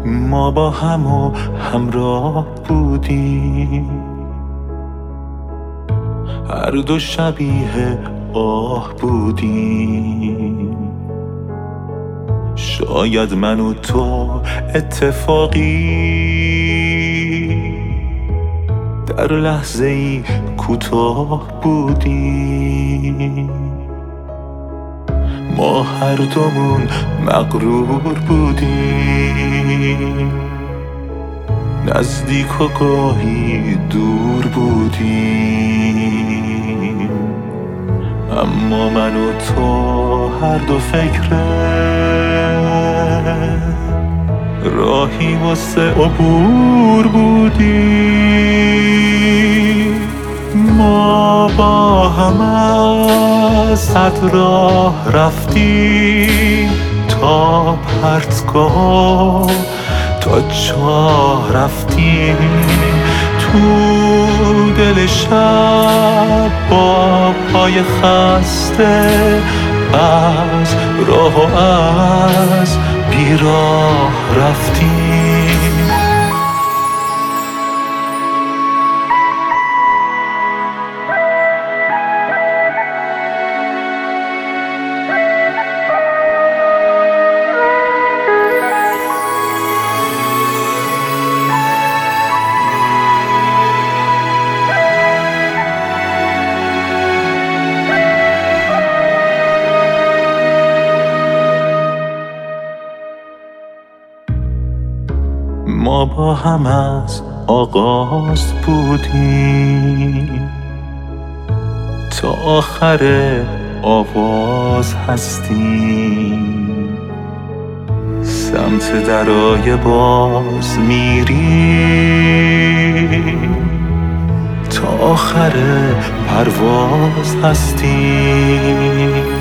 ما با هم و همراه بودیم، هر دو شبیه آه بودیم. شاید من و تو اتفاقی در لحظه ای کوتاه بودیم. ما هر دومون مغرور بودیم، نزدیک و گاهی دور بودیم. اما من و تو هر دو فکره راهی واسه عبور بودیم. ما با هم از صد راه رفتیم تا پرتگاه، تا چاه رفتیم تو دل شب با پای خسته، از راه و از بیراه رفتیم. ما با هم از آغاز بودیم، تا آخر آواز هستیم. سمت درای باز میریم، تا آخر پرواز هستیم.